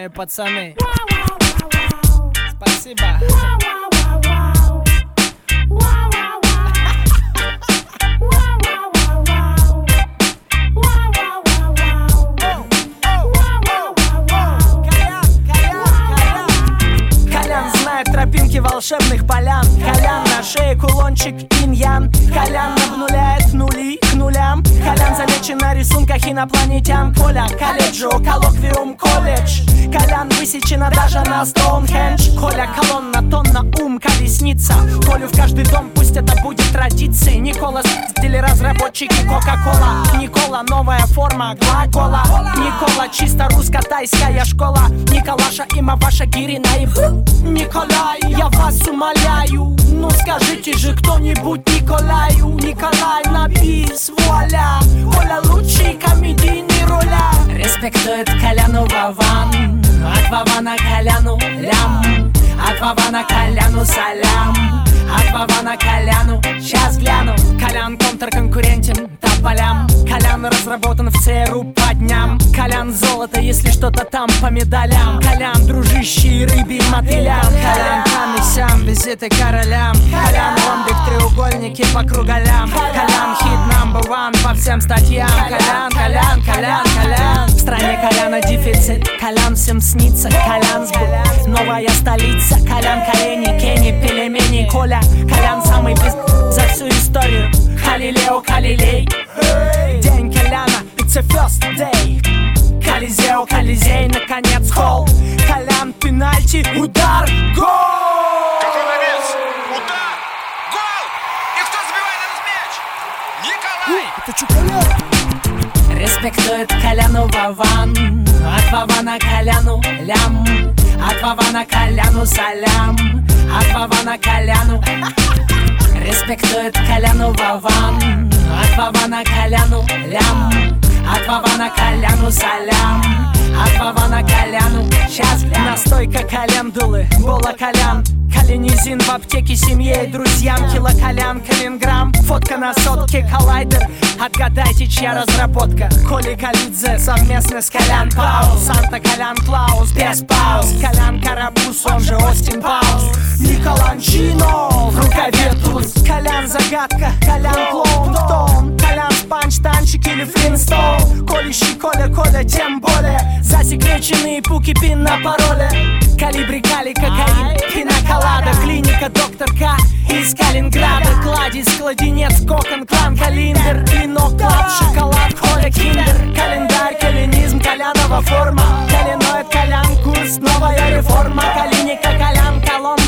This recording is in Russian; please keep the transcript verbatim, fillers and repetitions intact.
Нормальные пацаны. Спасибо. Тропинки волшебных полян. Колян на шее кулончик инь-ян. Колян обнуляет нули к нулям. Колян замечен на рисунках инопланетян. Коля, колледжио, коллоквиум, колледж. Колян высечена даже на Стоунхендж. Коля, колонна, тонна, ум, колесница. Колю в каждый дом, пусть это будет традицией. Никола, стили разработчики Кока-Кола. Никола, новая форма глагола. Никола, чисто русско-тайская школа. Николаша, има ваша Гирина и Николай, я вас умоляю, ну скажите же кто-нибудь Николаю. Николай на бис, вуаля, Коля лучший комедийный роля. Респектует Коляну Вован, от Вована Коляну лям, от Вована Коляну салям, от Вована Коляну сейчас гляну. Колян контрконкурентен тополям. Колян разработан в ЦРУ по дням. Колян золото, если что-то там по медалям. Колян дружище рыбий мотылям. Колян там и сям, визиты королям. Колян ромбик, треугольники по круголям. Колян хит number one по всем статьям. Колян, Колян, Колян, Колян. В стране Коляна дефицит, Колян всем снится. Колян сбыт, новая столица. Колян колени, Кенни, пельмени. Коля, Колян самый пиз... за всю историю. Халилео, Халилей. День Коляна, it's a first day. Колизео, Колизей, наконец холл. Колян, пенальти, удар, гол! Какой навес! Удар! Гол! И кто забивает этот мяч? Николай! Это чё, Колян? Респектует Коляну Вован, от Вована Коляну лям, от Вована Коляну салям, от Вована Коляну. Респектует Коляну Вован, от Вована Коляну лям, от Вована Коляну салям, от Вована Коляну сейчас настойка календулы, бола Колян. Калинизин в аптеке семье и друзьям. Кило Колян, Калинграмм, фотка на сотке, коллайдер. Отгадайте, чья разработка. Коли Калидзе совместно с Колян Паус. Санта Колян Клаус, без пауз. Колян Карабус, он же Остин Паус. Николанчино, в рукаве туз. Колян загадка, Колян клоун, кто он? Колян спанч, танчик или флинстоун? Колющий Коля, Коля, тем более. Засекреченные пуки, пин на пароле. Калибри, кали, кокаин, пинаколада. Клиника, доктор К из Калининграда. Кладезь, кладенец, кокон, клан, калиндер. Клинок, клад, шоколад, Коля, киндер. Календарь, калинизм, Колянова форма. Калиноид, Колян, курс, новая реформа. Калиника, Колян, колонна.